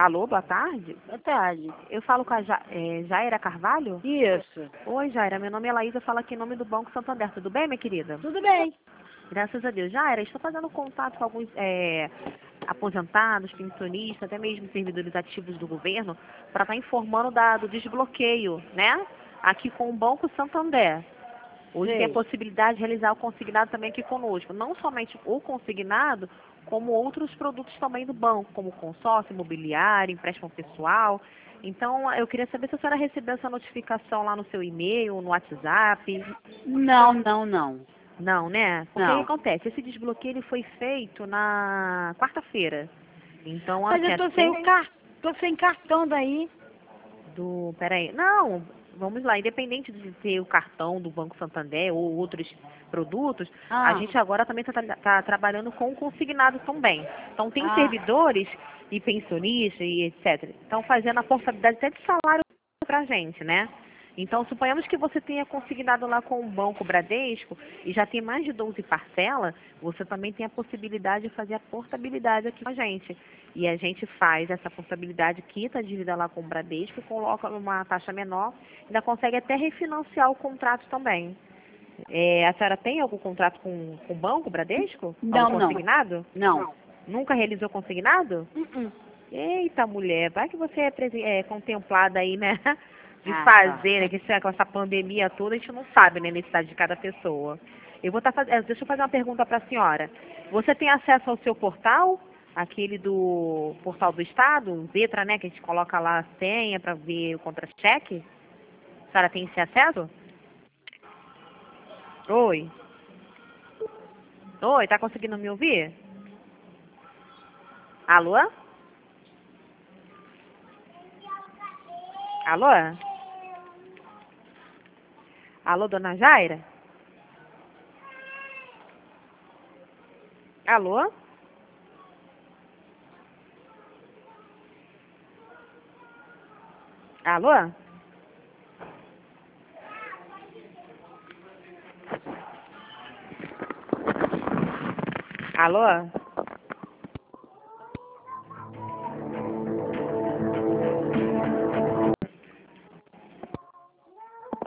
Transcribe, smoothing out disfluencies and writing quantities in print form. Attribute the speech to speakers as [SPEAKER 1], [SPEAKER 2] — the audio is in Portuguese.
[SPEAKER 1] Alô, boa tarde.
[SPEAKER 2] Boa tarde.
[SPEAKER 1] Eu falo com a Jaira Carvalho?
[SPEAKER 2] Isso.
[SPEAKER 1] Oi, Jaira. Meu nome é Laísa, falo aqui em nome do Banco Santander. Tudo bem, minha querida?
[SPEAKER 2] Tudo bem.
[SPEAKER 1] Graças a Deus. Jaira, estou fazendo contato com alguns aposentados, pensionistas, até mesmo servidores ativos do governo, para estar informando do desbloqueio, né? Aqui com o Banco Santander. Hoje
[SPEAKER 2] Sei.
[SPEAKER 1] tem a possibilidade de realizar o consignado também aqui conosco. Não somente o consignado, como outros produtos também do banco, como consórcio imobiliário, empréstimo pessoal. Então, eu queria saber se a senhora recebeu essa notificação lá no seu e-mail, no WhatsApp.
[SPEAKER 2] Não, não, não.
[SPEAKER 1] Não, né? Porque o que
[SPEAKER 2] Não.
[SPEAKER 1] acontece? Esse desbloqueio ele foi feito na quarta-feira. Então,
[SPEAKER 2] Mas
[SPEAKER 1] assim,
[SPEAKER 2] eu tô sem o tô sem cartão daí.
[SPEAKER 1] Peraí. Não, vamos lá. Independente de ter o cartão do Banco Santander ou outros produtos, a
[SPEAKER 2] Ah.
[SPEAKER 1] gente agora também está trabalhando com o consignado também. Então, tem
[SPEAKER 2] Ah.
[SPEAKER 1] servidores e pensionistas e etc. Estão fazendo a portabilidade até de salário para a gente, né? Então, suponhamos que você tenha consignado lá com o Banco Bradesco e já tem mais de 12 parcelas, você também tem a possibilidade de fazer a portabilidade aqui com a gente. E a gente faz essa portabilidade, quita a dívida lá com o Bradesco, coloca uma taxa menor, ainda consegue até refinanciar o contrato também. A senhora tem algum contrato com o Banco Bradesco?
[SPEAKER 2] Não,
[SPEAKER 1] Algum
[SPEAKER 2] não.
[SPEAKER 1] consignado?
[SPEAKER 2] Não.
[SPEAKER 1] Nunca realizou consignado? Eita, mulher, vai que você é contemplada aí, né? De
[SPEAKER 2] Ah,
[SPEAKER 1] fazer, né? Que com essa pandemia toda, a gente não sabe, né? A necessidade de cada pessoa. Eu vou estar fazendo. Deixa eu fazer uma pergunta para a senhora. Você tem acesso ao seu portal? Aquele do portal do Estado, Vetra, né? Que a gente coloca lá a senha para ver o contra-cheque? A senhora tem esse acesso? Oi? Oi, tá conseguindo me ouvir? Alô? Alô? Alô, dona Jaira? Alô? Alô? Alô?